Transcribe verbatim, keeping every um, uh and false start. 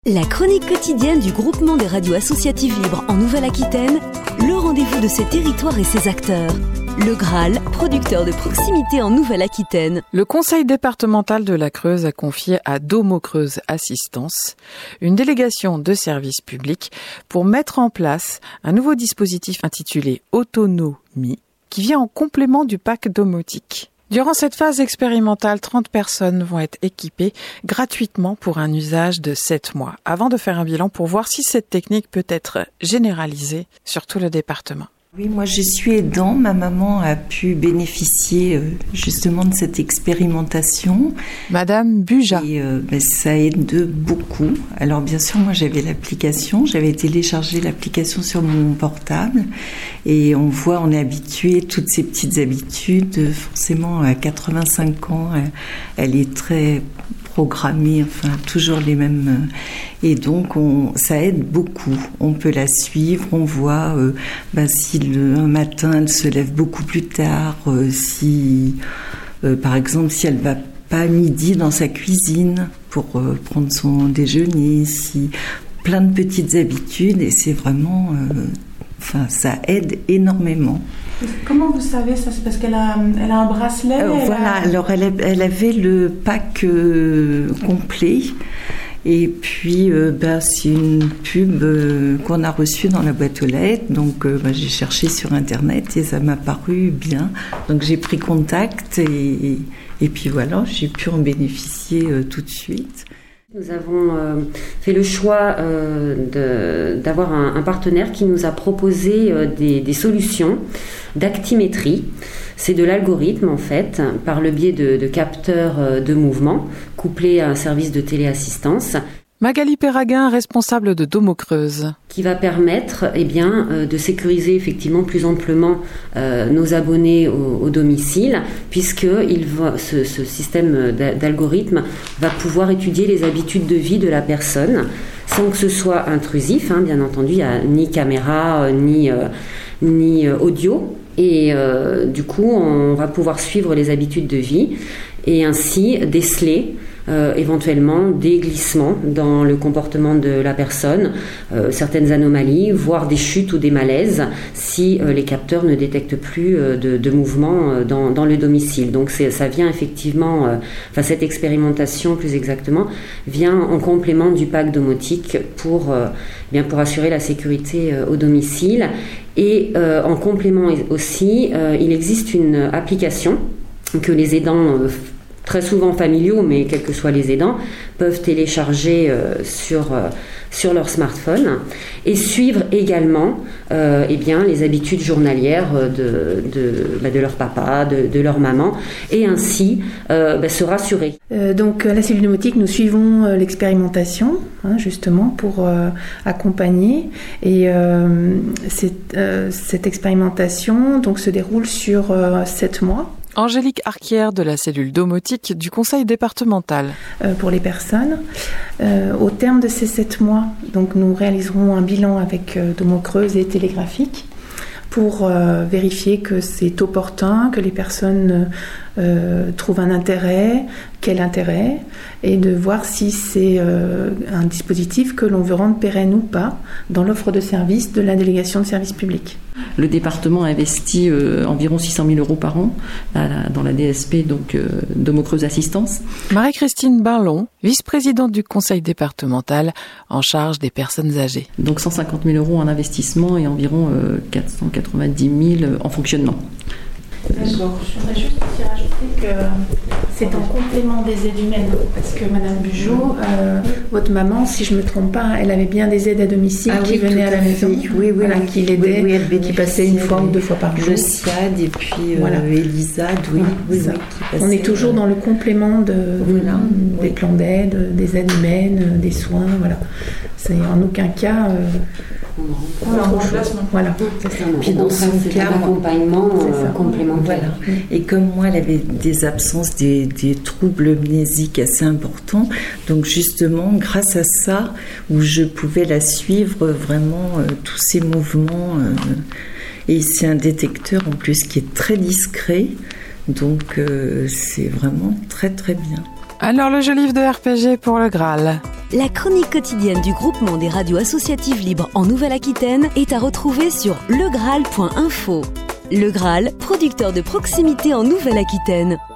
La chronique quotidienne du groupement des radios associatives libres en Nouvelle-Aquitaine, le rendez-vous de ses territoires et ses acteurs. Le Graal, producteur de proximité en Nouvelle-Aquitaine. Le conseil départemental de la Creuse a confié à Domo Creuse Assistance une délégation de services publics pour mettre en place un nouveau dispositif intitulé Autonomie qui vient en complément du pack domotique. Durant cette phase expérimentale, trente personnes vont être équipées gratuitement pour un usage de sept mois, avant de faire un bilan pour voir si cette technique peut être généralisée sur tout le département. Oui, moi je suis aidant. Ma maman a pu bénéficier euh, justement de cette expérimentation. Madame Buja. Et euh, ben, ça aide beaucoup. Alors bien sûr, moi j'avais l'application, j'avais téléchargé l'application sur mon portable et on voit, on est habitué, toutes ces petites habitudes. Forcément, à quatre-vingt-cinq ans, elle est très programmée, enfin toujours les mêmes. Et donc on, ça aide beaucoup. On peut la suivre, on voit euh, ben, si le, un matin elle se lève beaucoup plus tard, euh, si euh, par exemple si elle va pas à midi dans sa cuisine pour euh, prendre son déjeuner, si plein de petites habitudes et c'est vraiment, euh, enfin ça aide énormément. Comment vous savez ça? C'est parce qu'elle a, elle a un bracelet. Euh, voilà. A... Alors elle, a, elle avait le pack euh, complet. Et puis, euh, ben, c'est une pub euh, qu'on a reçue dans la boîte aux lettres. Donc, euh, ben, j'ai cherché sur Internet et ça m'a paru bien. Donc, j'ai pris contact et, et, et puis voilà, j'ai pu en bénéficier euh, tout de suite. Nous avons euh, fait le choix euh, de, d'avoir un, un partenaire qui nous a proposé euh, des, des solutions d'actimétrie. C'est de l'algorithme en fait, par le biais de, de capteurs de mouvement, couplés à un service de téléassistance. Magali Perraguin, responsable de Domo Creuse. Qui va permettre eh bien, euh, de sécuriser effectivement plus amplement euh, nos abonnés au, au domicile, puisque il va, ce, ce système d'algorithme va pouvoir étudier les habitudes de vie de la personne, sans que ce soit intrusif, hein, bien entendu, il n'y a ni caméra, euh, ni, euh, ni euh, audio. Et euh, du coup, on va pouvoir suivre les habitudes de vie et ainsi déceler euh, éventuellement des glissements dans le comportement de la personne, euh, certaines anomalies, voire des chutes ou des malaises si euh, les capteurs ne détectent plus euh, de, de mouvement euh, dans, dans le domicile. Donc c'est, ça vient effectivement, euh, enfin cette expérimentation plus exactement, vient en complément du pack domotique pour, euh, bien pour assurer la sécurité euh, au domicile. Et euh, en complément aussi, euh, il existe une application que les aidants, euh, très souvent familiaux, mais quels que soient les aidants, peuvent télécharger euh, sur, euh, sur leur smartphone et suivre également euh, eh bien, les habitudes journalières de, de, bah, de leur papa, de, de leur maman, et ainsi euh, bah, se rassurer. Euh, donc à la cellule domotique, nous suivons euh, l'expérimentation, hein, justement, pour euh, accompagner. Et euh, cette, euh, cette expérimentation donc, se déroule sur euh, sept mois. Angélique Arquière de la cellule domotique du conseil départemental. Euh, pour les personnes. Euh, au terme de ces sept mois, donc, nous réaliserons un bilan avec euh, Domo Creuse et télégraphique pour euh, vérifier que c'est opportun, que les personnes euh, trouvent un intérêt, quel intérêt, et de voir si c'est euh, un dispositif que l'on veut rendre pérenne ou pas dans l'offre de services de la délégation de services publics. Le département investit euh, environ six cent mille euros par an à la, dans la D S P, donc euh, Domo Creuse Assistance. Marie-Christine Barlon, vice-présidente du conseil départemental en charge des personnes âgées. Donc cent cinquante mille euros en investissement et environ euh, quatre cent quatre-vingt-dix mille en fonctionnement. D'accord. Je voudrais juste aussi rajouter que c'est en complément des aides humaines, parce que Madame Bugeaud, euh, votre maman, si je ne me trompe pas, elle avait bien des aides à domicile ah, qui oui, venaient à la maison, oui, oui, voilà, oui, qui l'aidaient, oui, oui, qui passaient une fois ou deux fois par jour. Le S I A D et puis euh, voilà. Elisade, oui, voilà, oui, oui, oui on est toujours dans le complément de, voilà, des oui. plans d'aide, des aides humaines, des soins, voilà. C'est en aucun cas euh, Voilà, autre chose. Voilà. C'est ça. Puis dans son cas, un accompagnement euh, complémentaire. Voilà. Et comme moi, elle avait des absences, des, des troubles mnésiques assez importants, donc justement, grâce à ça, où je pouvais la suivre vraiment, euh, tous ses mouvements, euh, et c'est un détecteur en plus qui est très discret, donc euh, c'est vraiment très très bien. Alors le jeu livre de R P G pour le Graal. La chronique quotidienne du groupement des radios associatives libres en Nouvelle-Aquitaine est à retrouver sur legraal point info. Le Graal, producteur de proximité en Nouvelle-Aquitaine.